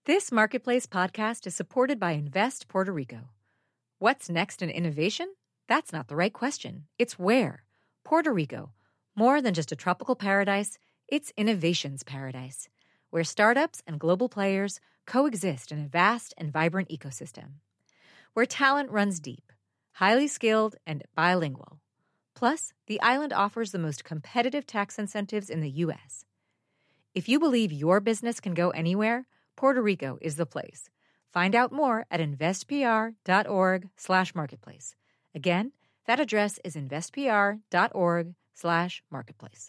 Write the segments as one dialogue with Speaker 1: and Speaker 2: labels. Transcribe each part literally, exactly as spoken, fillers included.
Speaker 1: This Marketplace podcast is supported by Invest Puerto Rico. What's next in innovation? That's not the right question. It's where. Puerto Rico. More than just a tropical paradise, it's innovation's paradise, where startups and global players coexist in a vast and vibrant ecosystem. Where talent runs deep, highly skilled, and bilingual. Plus, the island offers the most competitive tax incentives in the U S. If you believe your business can go anywhere, Puerto Rico is the place. Find out more at investpr.org slash marketplace. Again, that address is investpr.org slash marketplace.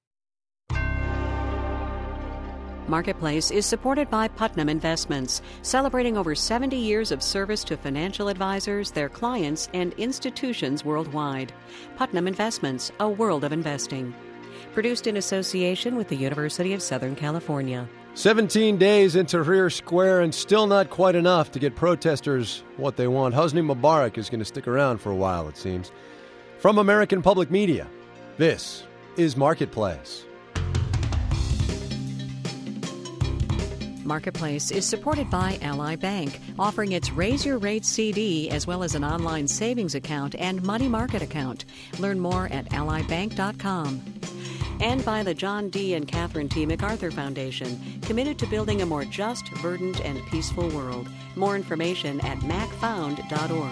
Speaker 2: Marketplace is supported by Putnam Investments, celebrating over seventy years of service to financial advisors, their clients, and institutions worldwide. Putnam Investments, a world of investing. Produced in association with the University of Southern California.
Speaker 3: seventeen days in Tahrir Square and still not quite enough to get protesters what they want. Hosni Mubarak is going to stick around for a while, it seems. From American Public Media, this is Marketplace.
Speaker 2: Marketplace is supported by Ally Bank, offering its Raise Your Rates C D as well as an online savings account and money market account. Learn more at ally bank dot com. And by the John D. and Catherine T. MacArthur Foundation, committed to building a more just, verdant, and peaceful world. More information at mac found dot org.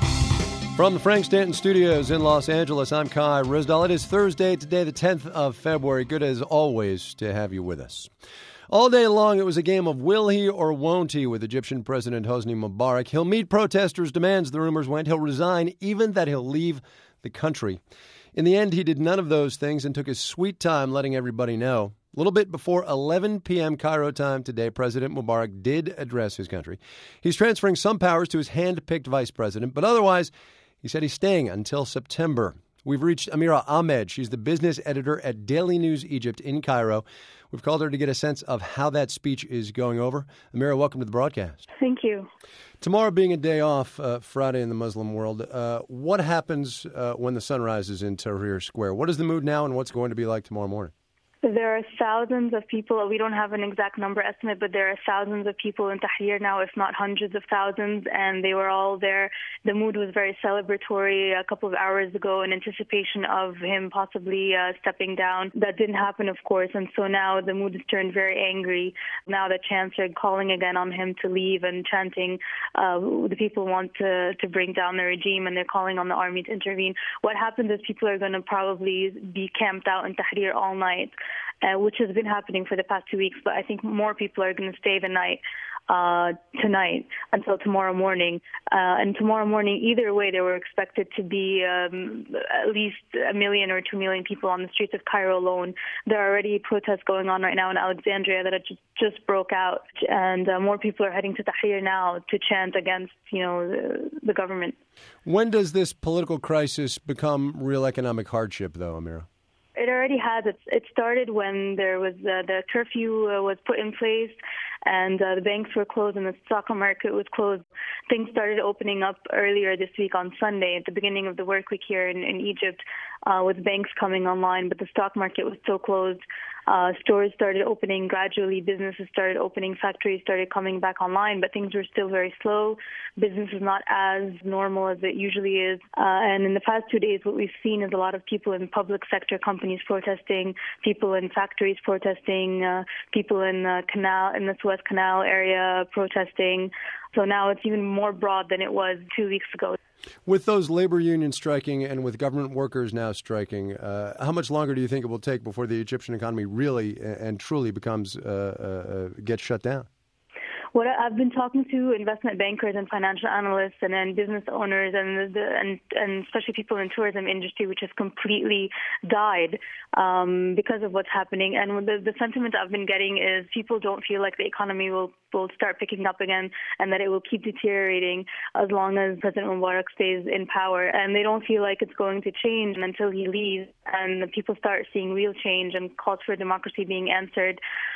Speaker 3: From the Frank Stanton Studios in Los Angeles, I'm Kai Rizdal. It is Thursday, today the tenth of February. Good as always to have you with us. All day long, it was a game of will he or won't he with Egyptian President Hosni Mubarak. He'll meet protesters' demands, the rumors went. He'll resign, even that he'll leave the country. In the end, he did none of those things and took his sweet time letting everybody know. A little bit before eleven p.m. Cairo time today, President Mubarak did address his country. He's transferring some powers to his hand-picked vice president, but otherwise, he said he's staying until September. We've reached Amira Ahmed. She's the business editor at Daily News Egypt in Cairo. We've called her to get a sense of how that speech is going over. Amira, welcome to the broadcast.
Speaker 4: Thank you.
Speaker 3: Tomorrow being a day off, uh, Friday in the Muslim world, uh, what happens uh, when the sun rises in Tahrir Square? What is the mood now and what's going to be like tomorrow morning?
Speaker 4: There are thousands of people. We don't have an exact number estimate, but there are thousands of people in Tahrir now, if not hundreds of thousands, and they were all there. The mood was very celebratory a couple of hours ago in anticipation of him possibly uh, stepping down. That didn't happen, of course, and so now the mood has turned very angry. Now the chants are calling again on him to leave and chanting uh, the people want to, to bring down the regime, and they're calling on the army to intervene. What happens is people are going to probably be camped out in Tahrir all night. Uh, which has been happening for the past two weeks, but I think more people are going to stay the night uh, tonight until tomorrow morning. Uh, and tomorrow morning, either way, there were expected to be um, at least a million or two million people on the streets of Cairo alone. There are already protests going on right now in Alexandria that just, just broke out, and uh, more people are heading to Tahrir now to chant against, you know, the, the government.
Speaker 3: When does this political crisis become real economic hardship, though, Amira?
Speaker 4: It already has. It, it started when there was uh, the curfew uh, was put in place, and uh, the banks were closed and the stock market was closed. Things started opening up earlier this week on Sunday at the beginning of the work week here in, in Egypt, uh, with banks coming online, but the stock market was still closed. Uh, stores started opening gradually, businesses started opening, factories started coming back online, but things were still very slow. Business is not as normal as it usually is. Uh, and in the past two days, what we've seen is a lot of people in public sector companies protesting, people in factories protesting, uh, people in the canal, in the Suez Canal area protesting. So now it's even more broad than it was two weeks ago.
Speaker 3: With those labor unions striking and with government workers now striking, uh, how much longer do you think it will take before the Egyptian economy really and truly becomes uh, uh, gets shut down?
Speaker 4: What I've been talking to investment bankers and financial analysts and then business owners and the, and and especially people in the tourism industry, which has completely died um, because of what's happening. And the, the sentiment I've been getting is people don't feel like the economy will, will start picking up again and that it will keep deteriorating as long as President Mubarak stays in power. And they don't feel like it's going to change until he leaves and people start seeing real change and calls for democracy being answered.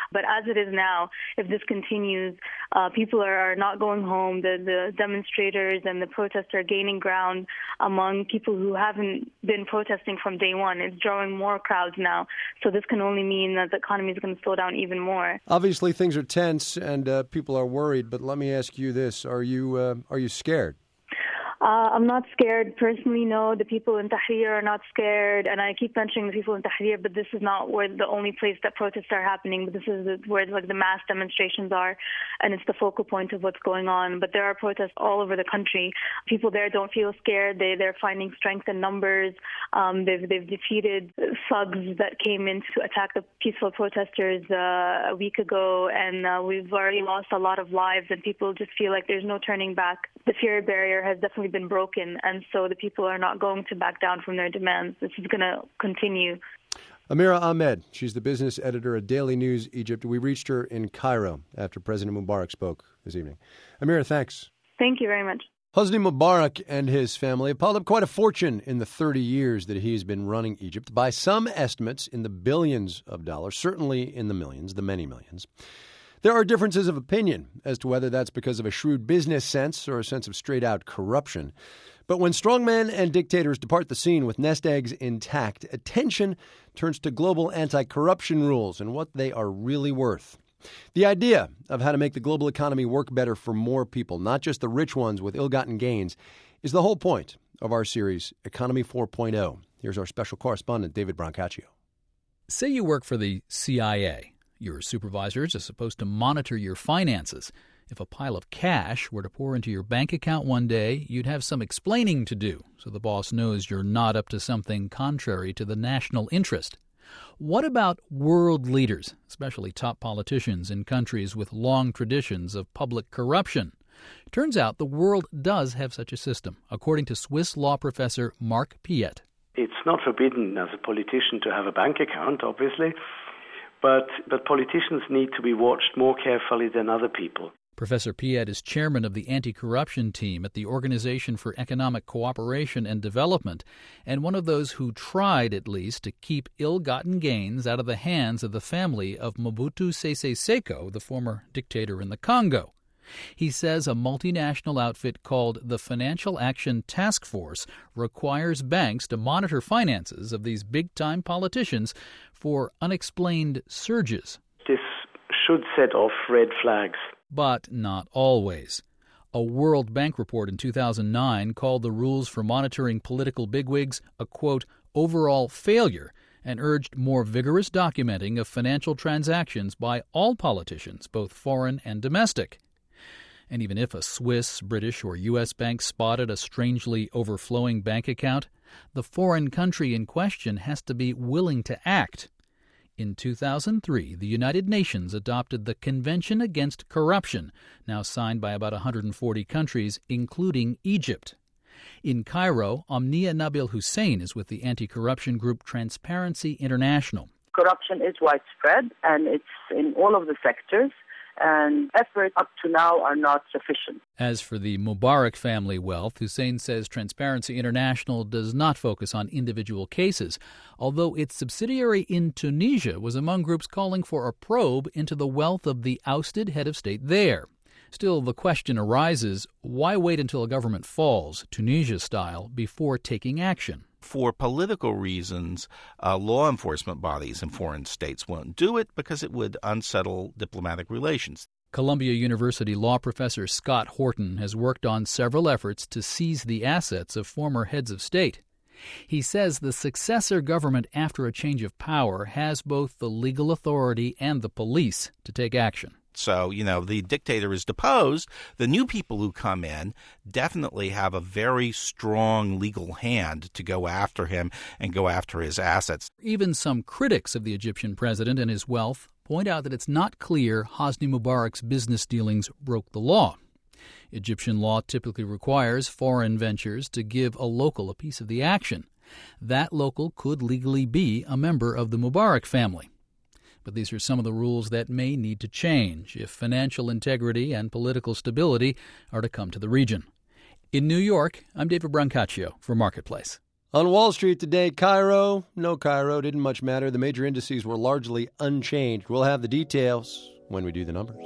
Speaker 4: But as it is now, if this continues, uh, people are, are not going home. The, the demonstrators and the protests are gaining ground among people who haven't been protesting from day one. It's drawing more crowds now. So this can only mean that the economy is going to slow down even more.
Speaker 3: Obviously, things are tense and uh, people are worried. But let me ask you this: Are you uh, are you scared?
Speaker 4: Uh, I'm not scared. Personally, no. The people in Tahrir are not scared. And I keep mentioning the people in Tahrir, but this is not where the only place that protests are happening. But this is where like the mass demonstrations are, and it's the focal point of what's going on. But there are protests all over the country. People there don't feel scared. They, they're finding strength in numbers. Um, they've, they've defeated thugs that came in to attack the peaceful protesters uh, a week ago, and uh, we've already lost a lot of lives, and people just feel like there's no turning back. The fear barrier has definitely been broken, and so the people are not going to back down from their demands. This is going to continue.
Speaker 3: Amira Ahmed, she's the business editor at Daily News Egypt. We reached her in Cairo after President Mubarak spoke this evening. Amira, thanks.
Speaker 4: Thank you very much.
Speaker 3: Hosni Mubarak and his family have piled up quite a fortune in the thirty years that he's been running Egypt. By some estimates, in the billions of dollars, certainly in the millions, the many millions. There are differences of opinion as to whether that's because of a shrewd business sense or a sense of straight-out corruption. But when strongmen and dictators depart the scene with nest eggs intact, attention turns to global anti-corruption rules and what they are really worth. The idea of how to make the global economy work better for more people, not just the rich ones with ill-gotten gains, is the whole point of our series, Economy four point oh. Here's our special correspondent, David Brancaccio.
Speaker 5: Say you work for the C I A. Your supervisors are supposed to monitor your finances. If a pile of cash were to pour into your bank account one day, you'd have some explaining to do so the boss knows you're not up to something contrary to the national interest. What about world leaders, especially top politicians in countries with long traditions of public corruption? Turns out the world does have such a system, according to Swiss law professor Marc Piet.
Speaker 6: It's not forbidden as a politician to have a bank account, obviously. But, but politicians need to be watched more carefully than other people.
Speaker 5: Professor Piet is chairman of the anti-corruption team at the Organization for Economic Cooperation and Development, and one of those who tried, at least, to keep ill-gotten gains out of the hands of the family of Mobutu Sese Seko, the former dictator in the Congo. He says a multinational outfit called the Financial Action Task Force requires banks to monitor finances of these big-time politicians for unexplained surges.
Speaker 6: This should set off red flags.
Speaker 5: But not always. A World Bank report in two thousand nine called the rules for monitoring political bigwigs a, quote, overall failure, and urged more vigorous documenting of financial transactions by all politicians, both foreign and domestic. And even if a Swiss, British, or U S bank spotted a strangely overflowing bank account, the foreign country in question has to be willing to act. In two thousand three, the United Nations adopted the Convention Against Corruption, now signed by about one hundred forty countries, including Egypt. In Cairo, Omnia Nabil Hussein is with the anti-corruption group Transparency International.
Speaker 7: Corruption is widespread, and it's in all of the sectors. And efforts up to now are not sufficient.
Speaker 5: As for the Mubarak family wealth, Hussein says Transparency International does not focus on individual cases, although its subsidiary in Tunisia was among groups calling for a probe into the wealth of the ousted head of state there. Still, the question arises, why wait until a government falls, Tunisia style, before taking action?
Speaker 8: For political reasons, uh, law enforcement bodies in foreign states won't do it because it would unsettle diplomatic relations.
Speaker 5: Columbia University law professor Scott Horton has worked on several efforts to seize the assets of former heads of state. He says the successor government after a change of power has both the legal authority and the police to take action.
Speaker 8: So, you know, the dictator is deposed. The new people who come in definitely have a very strong legal hand to go after him and go after his assets.
Speaker 5: Even some critics of the Egyptian president and his wealth point out that it's not clear Hosni Mubarak's business dealings broke the law. Egyptian law typically requires foreign ventures to give a local a piece of the action. That local could legally be a member of the Mubarak family. But these are some of the rules that may need to change if financial integrity and political stability are to come to the region. In New York, I'm David Brancaccio for Marketplace.
Speaker 3: On Wall Street today, Cairo, no Cairo, didn't much matter. The major indices were largely unchanged. We'll have the details when we do the numbers.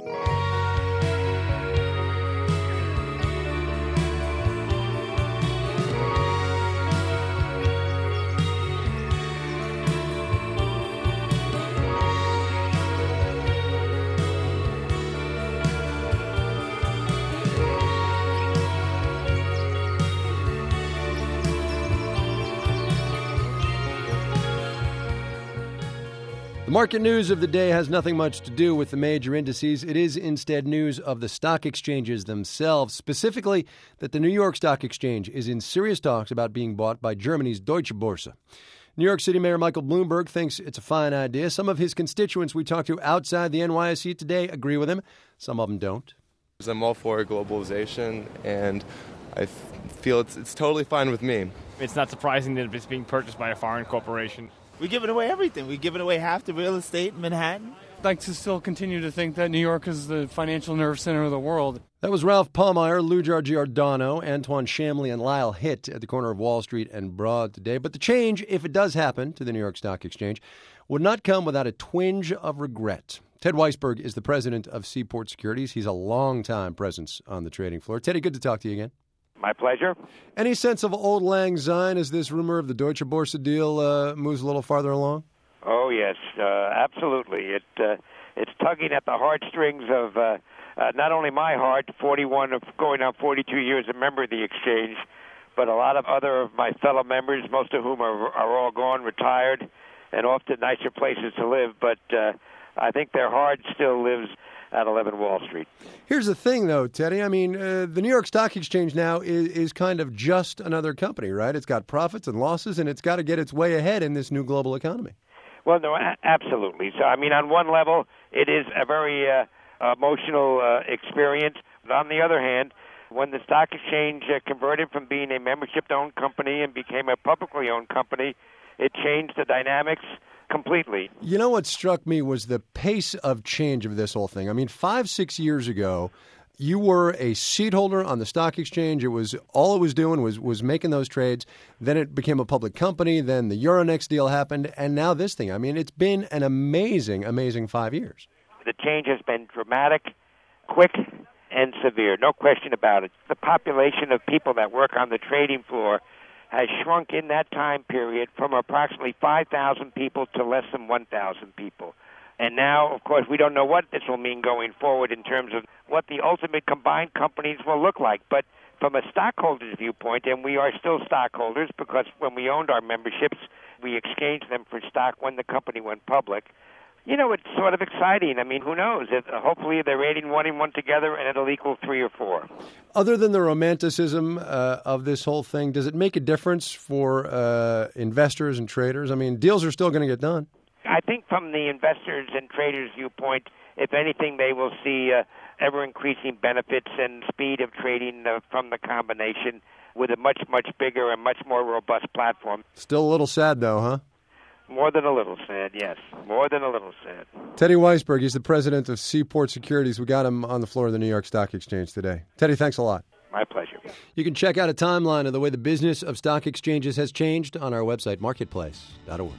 Speaker 3: The market news of the day has nothing much to do with the major indices. It is instead news of the stock exchanges themselves, specifically that the New York Stock Exchange is in serious talks about being bought by Germany's Deutsche Börse. New York City Mayor Michael Bloomberg thinks it's a fine idea. Some of his constituents we talked to outside the N Y S E today agree with him. Some of them don't.
Speaker 9: I'm all for globalization, and I feel it's, it's totally fine with me.
Speaker 10: It's not surprising that it's being purchased by a foreign corporation.
Speaker 11: We're giving away everything. We're giving away half the real estate in Manhattan.
Speaker 12: I'd like to still continue to think that New York is the financial nerve center of the world.
Speaker 3: That was Ralph Palmeyer, Lujar Giordano, Antoine Shamley, and Lyle Hitt at the corner of Wall Street and Broad today. But the change, if it does happen to the New York Stock Exchange, would not come without a twinge of regret. Ted Weisberg is the president of Seaport Securities. He's a long-time presence on the trading floor. Teddy, good to talk to you again.
Speaker 13: My pleasure.
Speaker 3: Any sense of old lang syne as this rumor of the Deutsche Börse deal uh, moves a little farther along?
Speaker 13: Oh, yes, uh, absolutely. It uh, It's tugging at the heartstrings of uh, uh, not only my heart, forty-one of going on forty-two years a member of the exchange, but a lot of other of my fellow members, most of whom are, are all gone, retired, and off to nicer places to live. But uh, I think their heart still lives at eleven Wall Street.
Speaker 3: Here's the thing, though, Teddy. I mean, uh, the New York Stock Exchange now is, is kind of just another company, right? It's got profits and losses, and it's got to get its way ahead in this new global economy.
Speaker 13: Well, no, a- absolutely. So, I mean, on one level, it is a very uh, emotional uh, experience. But on the other hand, when the stock exchange uh, converted from being a membership-owned company and became a publicly owned company, it changed the dynamics completely.
Speaker 3: You know what struck me was the pace of change of this whole thing. I mean, five, six years ago, you were a seat holder on the stock exchange. It was all it was doing was was making those trades. Then it became a public company. Then the Euronext deal happened, and now this thing. I mean, it's been an amazing, amazing five years.
Speaker 13: The change has been dramatic, quick, and severe. No question about it. The population of people that work on the trading floor has shrunk in that time period from approximately five thousand people to less than one thousand people. And now, of course, we don't know what this will mean going forward in terms of what the ultimate combined companies will look like. But from a stockholder's viewpoint, and we are still stockholders because when we owned our memberships, we exchanged them for stock when the company went public. You know, it's sort of exciting. I mean, who knows? It, hopefully they're rating one and one together and it'll equal three or four.
Speaker 3: Other than the romanticism uh, of this whole thing, does it make a difference for uh, investors and traders? I mean, deals are still going to get done.
Speaker 13: I think from the investors and traders' viewpoint, if anything, they will see uh, ever-increasing benefits and speed of trading uh, from the combination with a much, much bigger and much more robust platform.
Speaker 3: Still a little sad, though, huh?
Speaker 13: More than a little sad, yes. More than a little sad.
Speaker 3: Teddy Weisberg, he's the president of Seaport Securities. We got him on the floor of the New York Stock Exchange today. Teddy, thanks a lot.
Speaker 13: My pleasure.
Speaker 3: You can check out a timeline of the way the business of stock exchanges has changed on our website, marketplace dot org.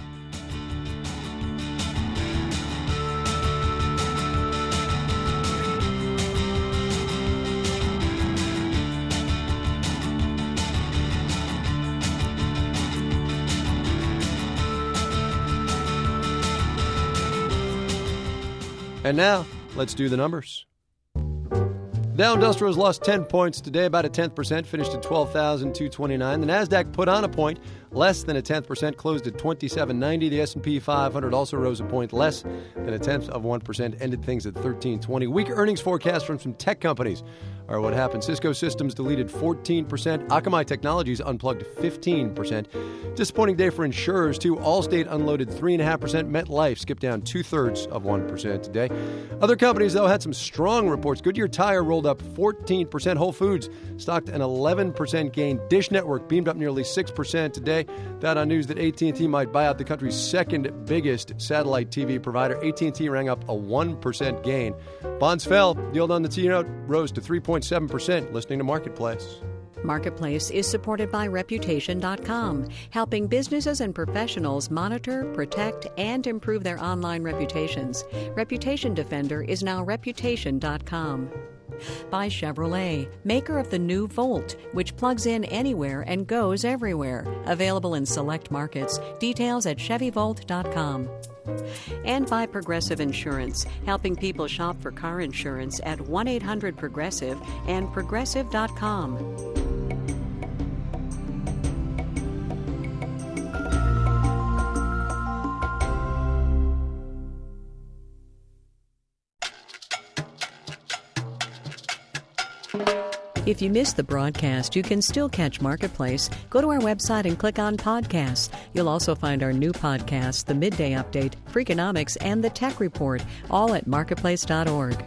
Speaker 3: And now, let's do the numbers. Dow Industrials lost ten points today, about a tenth percent, finished at twelve thousand two hundred twenty-nine. The Nasdaq put on a point, less than a tenth percent, closed at twenty-seven ninety. The S and P five hundred also rose a point, less than a tenth of one percent, ended things at thirteen twenty. Weak earnings forecasts from some tech companies are what happened. Cisco Systems deleted fourteen percent. Akamai Technologies unplugged fifteen percent. Disappointing day for insurers, too. Allstate unloaded three point five percent. MetLife skipped down two-thirds of one percent today. Other companies, though, had some strong reports. Goodyear Tire rolled up fourteen percent. Whole Foods stocked an eleven percent gain. Dish Network beamed up nearly six percent today. That on news that A T and T might buy out the country's second biggest satellite T V provider. A T and T rang up a one percent gain. Bonds fell. Yield on the T-note rose to three point seven percent. Listening to Marketplace.
Speaker 2: Marketplace is supported by Reputation dot com, helping businesses and professionals monitor, protect, and improve their online reputations. Reputation Defender is now Reputation dot com. By Chevrolet, maker of the new Volt, which plugs in anywhere and goes everywhere. Available in select markets. Details at Chevy Volt dot com. And by Progressive Insurance, helping people shop for car insurance at one eight hundred Progressive and Progressive dot com. If you missed the broadcast, you can still catch Marketplace. Go to our website and click on podcasts. You'll also find our new podcasts, The Midday Update, Freakonomics, and The Tech Report, all at marketplace dot org.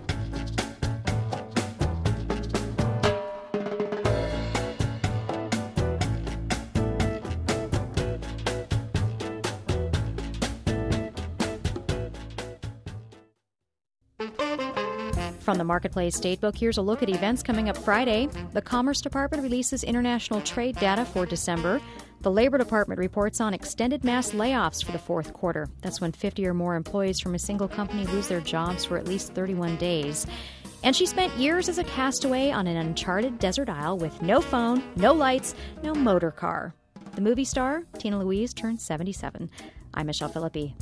Speaker 14: From the Marketplace Statebook, here's a look at events coming up Friday. The Commerce Department releases international trade data for December. The Labor Department reports on extended mass layoffs for the fourth quarter. That's when fifty or more employees from a single company lose their jobs for at least thirty-one days. And she spent years as a castaway on an uncharted desert isle with no phone, no lights, no motor car. The movie star, Tina Louise, turned seventy-seven. I'm Michelle Philippi.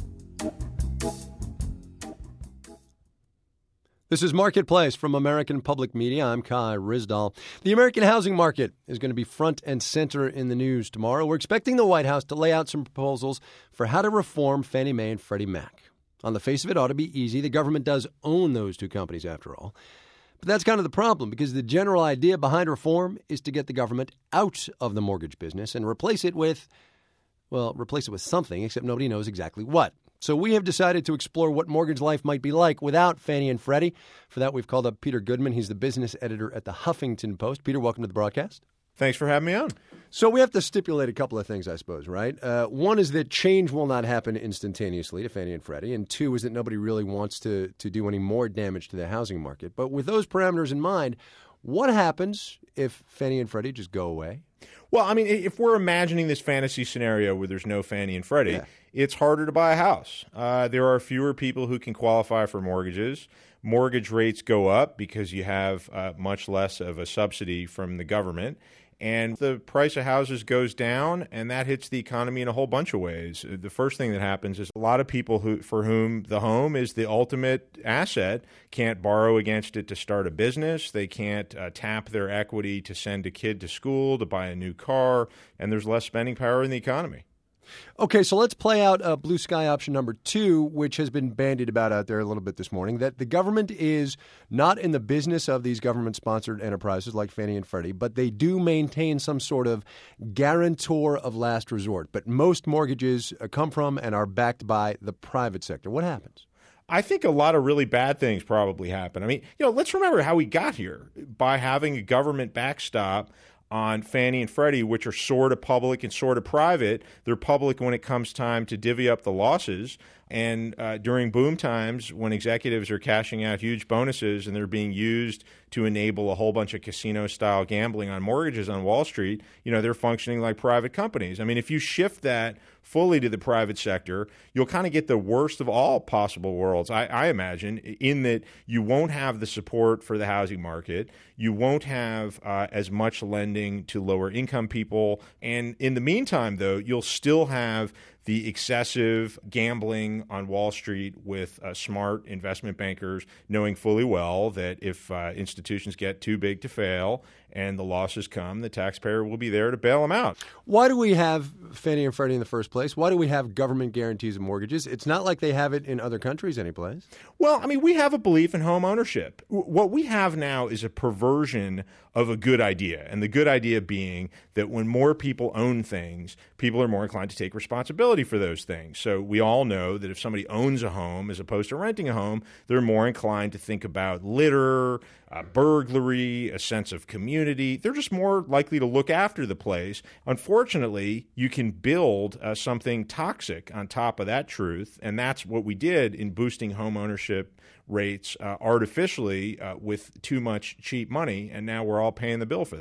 Speaker 3: This is Marketplace from American Public Media. I'm Kai Ryssdal. The American housing market is going to be front and center in the news tomorrow. We're expecting the White House to lay out some proposals for how to reform Fannie Mae and Freddie Mac. On the face of it, it ought to be easy. The government does own those two companies, after all. But that's kind of the problem, because the general idea behind reform is to get the government out of the mortgage business and replace it with, well, replace it with something, except nobody knows exactly what. So we have decided to explore what mortgage life might be like without Fannie and Freddie. For that, we've called up Peter Goodman. He's the business editor at the Huffington Post. Peter, welcome to the broadcast.
Speaker 15: Thanks for having me on.
Speaker 3: So we have to stipulate a couple of things, I suppose, right? Uh, one is that change will not happen instantaneously to Fannie and Freddie, and two is that nobody really wants to, to do any more damage to the housing market. But with those parameters in mind, what happens if Fannie and Freddie just go away?
Speaker 15: Well, I mean, if we're imagining this fantasy scenario where there's no Fannie and Freddie, yeah. It's harder to buy a house. Uh, there are fewer people who can qualify for mortgages. Mortgage rates go up because you have uh, much less of a subsidy from the government. And the price of houses goes down, and that hits the economy in a whole bunch of ways. The first thing that happens is a lot of people who, for whom the home is the ultimate asset can't borrow against it to start a business. They can't uh, tap their equity to send a kid to school, to buy a new car, and there's less spending power in the economy.
Speaker 3: Okay, so let's play out uh, blue sky option number two, which has been bandied about out there a little bit this morning, that the government is not in the business of these government-sponsored enterprises like Fannie and Freddie, but they do maintain some sort of guarantor of last resort. But most mortgages uh, come from and are backed by the private sector. What happens?
Speaker 15: I think a lot of really bad things probably happen. I mean, you know, let's remember how we got here by having a government backstop on Fannie and Freddie, which are sort of public and sort of private. They're public when it comes time to divvy up the losses. And uh, during boom times, when executives are cashing out huge bonuses and they're being used to enable a whole bunch of casino-style gambling on mortgages on Wall Street, you know, they're functioning like private companies. I mean, if you shift that fully to the private sector, you'll kind of get the worst of all possible worlds, I, I imagine, in that you won't have the support for the housing market. You won't have uh, as much lending to lower income people. And in the meantime, though, you'll still have the excessive gambling on Wall Street with uh, smart investment bankers knowing fully well that if uh, institutions get too big to fail and the losses come, the taxpayer will be there to bail them out.
Speaker 3: Why do we have Fannie and Freddie in the first place? Why do we have government guarantees of mortgages? It's not like they have it in other countries anyplace.
Speaker 15: Well, I mean, we have a belief in home ownership. What we have now is a perversion of a good idea, and the good idea being that when more people own things, people are more inclined to take responsibility for those things. So we all know that if somebody owns a home as opposed to renting a home, they're more inclined to think about litter, uh, burglary, a sense of community. They're just more likely to look after the place. Unfortunately, you can build uh, something toxic on top of that truth, and that's what we did in boosting home ownership rates uh, artificially uh, with too much cheap money, and now we're all paying the bill for that.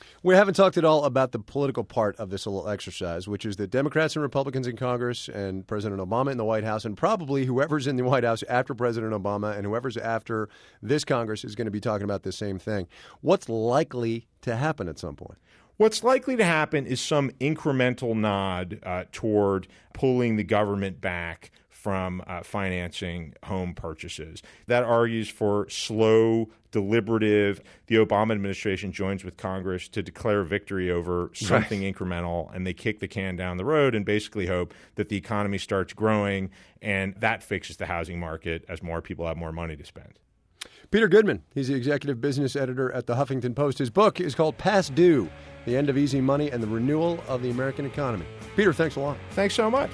Speaker 3: We haven't talked at all about the political part of this little exercise, which is that Democrats and Republicans in Congress and President Obama in the White House, and probably whoever's in the White House after President Obama and whoever's after this Congress is going to be talking about the same thing. What's likely to happen at some point?
Speaker 15: What's likely to happen is some incremental nod uh, toward pulling the government back from uh, financing home purchases. That argues for slow, deliberative. The Obama administration joins with Congress to declare victory over something right. incremental, and they kick the can down the road and basically hope that the economy starts growing, and that fixes the housing market as more people have more money to spend.
Speaker 3: Peter Goodman, he's the executive business editor at the Huffington Post. His book is called Past Due, The End of Easy Money and the Renewal of the American Economy. Peter, thanks a lot.
Speaker 15: Thanks so much.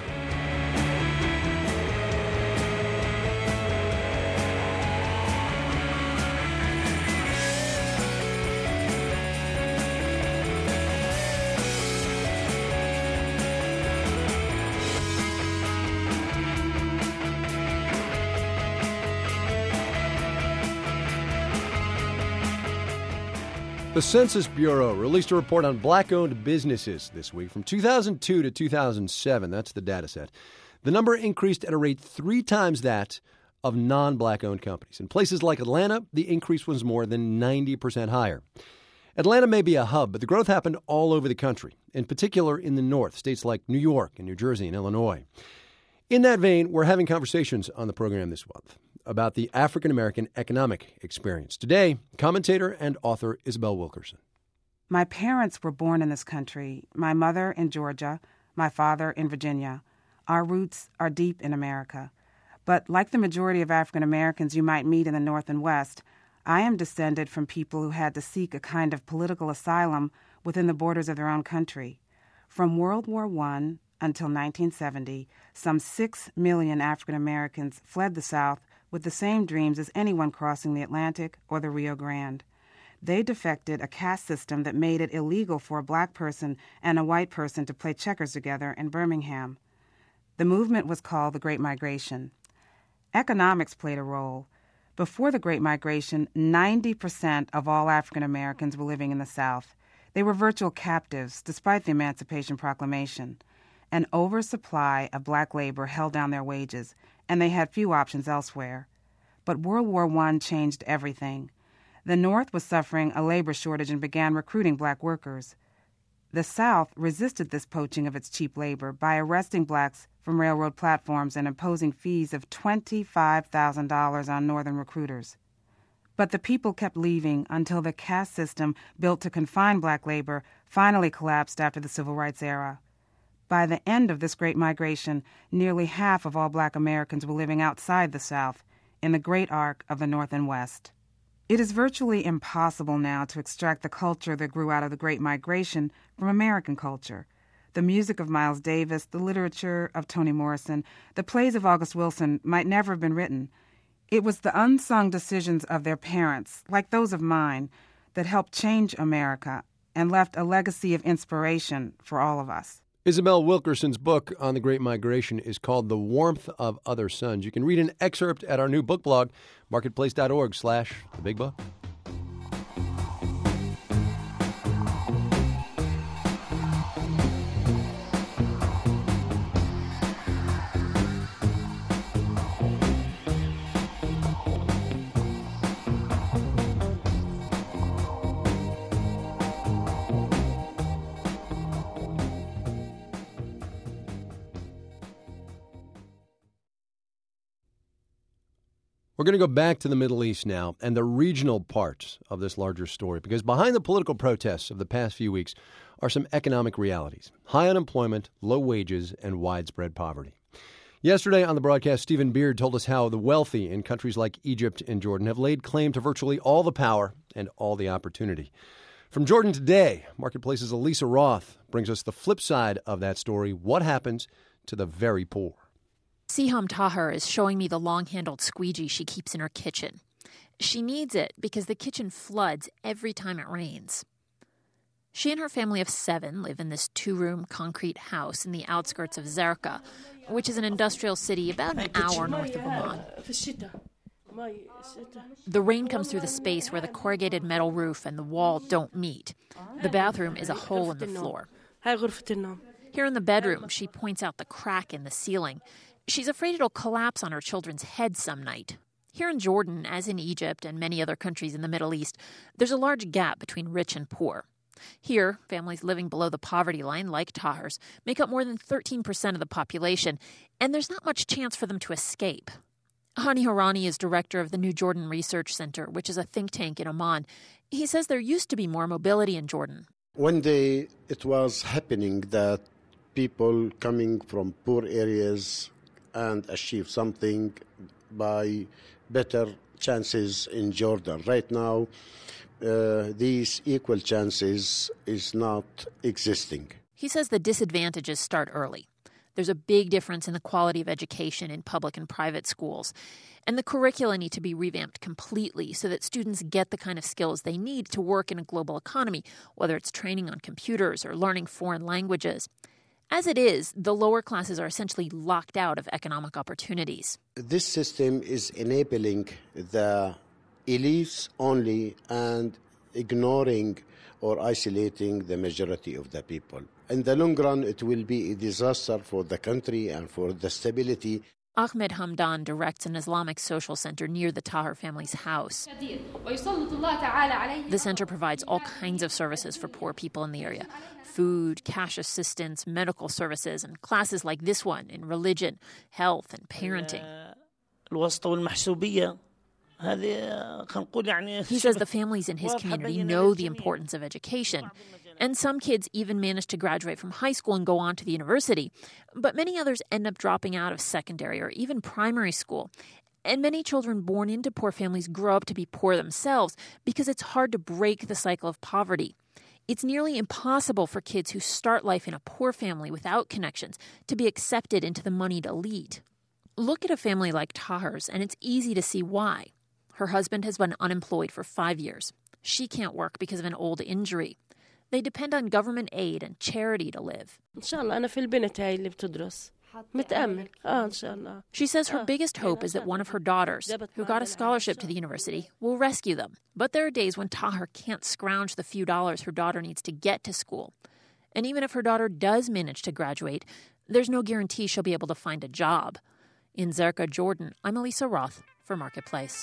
Speaker 3: The Census Bureau released a report on black-owned businesses this week from two thousand two to two thousand seven. That's the data set. The number increased at a rate three times that of non-black-owned companies. In places like Atlanta, the increase was more than ninety percent higher. Atlanta may be a hub, but the growth happened all over the country, in particular in the north, states like New York and New Jersey and Illinois. In that vein, we're having conversations on the program this month about the African-American economic experience. Today, commentator and author Isabel Wilkerson.
Speaker 16: My parents were born in this country, my mother in Georgia, my father in Virginia. Our roots are deep in America. But like the majority of African Americans you might meet in the North and West, I am descended from people who had to seek a kind of political asylum within the borders of their own country. From World War One until nineteen seventy, some six million African Americans fled the South with the same dreams as anyone crossing the Atlantic or the Rio Grande. They defected a caste system that made it illegal for a black person and a white person to play checkers together in Birmingham. The movement was called the Great Migration. Economics played a role. Before the Great Migration, ninety percent of all African Americans were living in the South. They were virtual captives, despite the Emancipation Proclamation. An oversupply of black labor held down their wages, and they had few options elsewhere. But World War One changed everything. The North was suffering a labor shortage and began recruiting black workers. The South resisted this poaching of its cheap labor by arresting blacks from railroad platforms and imposing fees of twenty-five thousand dollars on Northern recruiters. But the people kept leaving until the caste system built to confine black labor finally collapsed after the Civil Rights era. By the end of this Great Migration, nearly half of all black Americans were living outside the South, in the great arc of the North and West. It is virtually impossible now to extract the culture that grew out of the Great Migration from American culture. The music of Miles Davis, the literature of Toni Morrison, the plays of August Wilson might never have been written. It was the unsung decisions of their parents, like those of mine, that helped change America and left a legacy of inspiration for all of us.
Speaker 3: Isabel Wilkerson's book on the Great Migration is called The Warmth of Other Suns. You can read an excerpt at our new book blog, marketplace.org slash the big book. We're going to go back to the Middle East now and the regional parts of this larger story, because behind the political protests of the past few weeks are some economic realities: high unemployment, low wages, and widespread poverty. Yesterday on the broadcast, Stephen Beard told us how the wealthy in countries like Egypt and Jordan have laid claim to virtually all the power and all the opportunity. From Jordan today, Marketplace's Elisa Roth brings us the flip side of that story: what happens to the very poor.
Speaker 17: Siham Tahir is showing me the long-handled squeegee she keeps in her kitchen. She needs it because the kitchen floods every time it rains. She and her family of seven live in this two-room concrete house in the outskirts of Zarqa, which is an industrial city about an hour north of Amman. The rain comes through the space where the corrugated metal roof and the wall don't meet. The bathroom is a hole in the floor. Here in the bedroom, she points out the crack in the ceiling. She's afraid it'll collapse on her children's heads some night. Here in Jordan, as in Egypt and many other countries in the Middle East, there's a large gap between rich and poor. Here, families living below the poverty line, like Taher's, make up more than thirteen percent of the population, and there's not much chance for them to escape. Hani Harani is director of the New Jordan Research Center, which is a think tank in Amman. He says there used to be more mobility in Jordan.
Speaker 18: One day it was happening that people coming from poor areas and achieve something by better chances in Jordan. Right now, uh, these equal chances is not existing.
Speaker 17: He says the disadvantages start early. There's a big difference in the quality of education in public and private schools. And the curricula need to be revamped completely so that students get the kind of skills they need to work in a global economy, whether it's training on computers or learning foreign languages. As it is, the lower classes are essentially locked out of economic opportunities.
Speaker 18: This system is enabling the elites only and ignoring or isolating the majority of the people. In the long run, it will be a disaster for the country and for the stability.
Speaker 17: Ahmed Hamdan directs an Islamic social center near the Taher family's house. The center provides all kinds of services for poor people in the area: food, cash assistance, medical services, and classes like this one in religion, health, and parenting. He says the families in his community know the importance of education. And some kids even manage to graduate from high school and go on to the university. But many others end up dropping out of secondary or even primary school. And many children born into poor families grow up to be poor themselves because it's hard to break the cycle of poverty. It's nearly impossible for kids who start life in a poor family without connections to be accepted into the moneyed elite. Look at a family like Taher's, and it's easy to see why. Her husband has been unemployed for five years. She can't work because of an old injury. They depend on government aid and charity to live. She says her biggest hope is that one of her daughters, who got a scholarship to the university, will rescue them. But there are days when Taher can't scrounge the few dollars her daughter needs to get to school. And even if her daughter does manage to graduate, there's no guarantee she'll be able to find a job. In Zerka, Jordan, I'm Elisa Roth for Marketplace.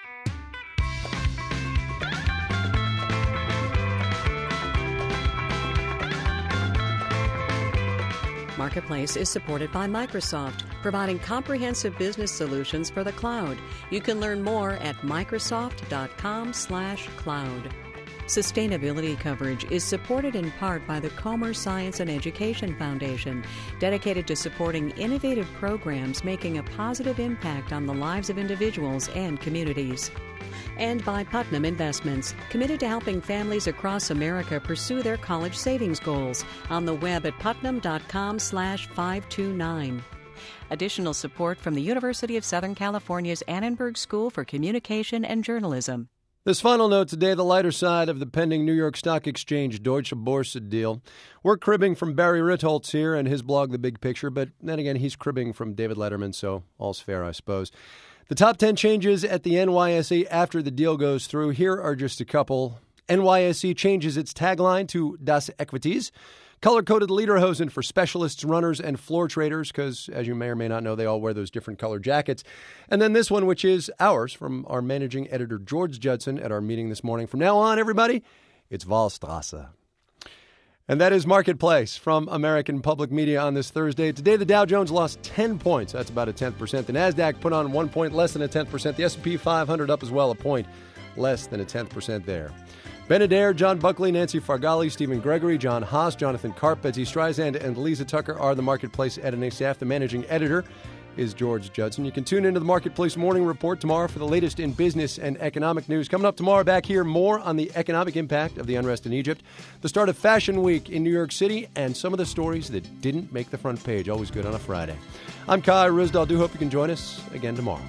Speaker 2: Marketplace is supported by Microsoft, providing comprehensive business solutions for the cloud. You can learn more at microsoft.com slash cloud. Sustainability coverage is supported in part by the Comer Science and Education Foundation, dedicated to supporting innovative programs making a positive impact on the lives of individuals and communities. And by Putnam Investments, committed to helping families across America pursue their college savings goals. On the web at putnam.com slash 529. Additional support from the University of Southern California's Annenberg School for Communication and Journalism.
Speaker 3: This final note today, the lighter side of the pending New York Stock Exchange Deutsche Börse deal. We're cribbing from Barry Ritholtz here and his blog, The Big Picture, but then again, he's cribbing from David Letterman, so all's fair, I suppose. The top ten changes at the N Y S E after the deal goes through. Here are just a couple. N Y S E changes its tagline to Das Equities. Color-coded lederhosen for specialists, runners, and floor traders, because, as you may or may not know, they all wear those different color jackets. And then this one, which is ours, from our managing editor, George Judson, at our meeting this morning. From now on, everybody, it's Wahlstrasse. And that is Marketplace from American Public Media on this Thursday. Today, the Dow Jones lost ten points. That's about a tenth percent. The NASDAQ put on one point less than a tenth percent. The S and P five hundred up as well, a point less than a tenth percent there. Ben Adair, John Buckley, Nancy Fargali, Stephen Gregory, John Haas, Jonathan Karp, Betsy Streisand, and Lisa Tucker are the Marketplace editing staff. The managing editor is George Judson. You can tune into the Marketplace Morning Report tomorrow for the latest in business and economic news. Coming up tomorrow, back here, more on the economic impact of the unrest in Egypt, the start of Fashion Week in New York City, and some of the stories that didn't make the front page. Always good on a Friday. I'm Kai Ryssdal. Do hope you can join us again tomorrow.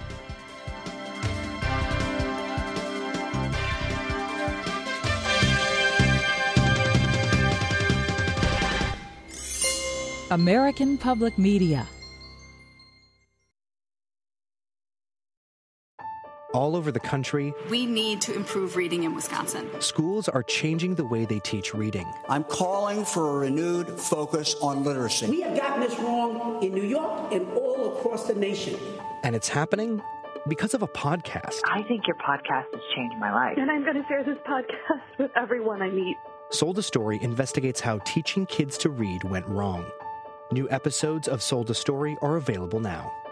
Speaker 19: American Public Media. all over the country.
Speaker 20: We need to improve reading in Wisconsin.
Speaker 19: Schools are changing the way they teach reading.
Speaker 21: I'm calling for a renewed focus on literacy.
Speaker 22: We have gotten this wrong in New York and all across the nation.
Speaker 19: And it's happening because of a podcast.
Speaker 23: I think your podcast has changed my life.
Speaker 24: And I'm going to share this podcast with everyone I meet.
Speaker 19: Sold a Story investigates how teaching kids to read went wrong. New episodes of Sold a Story are available now.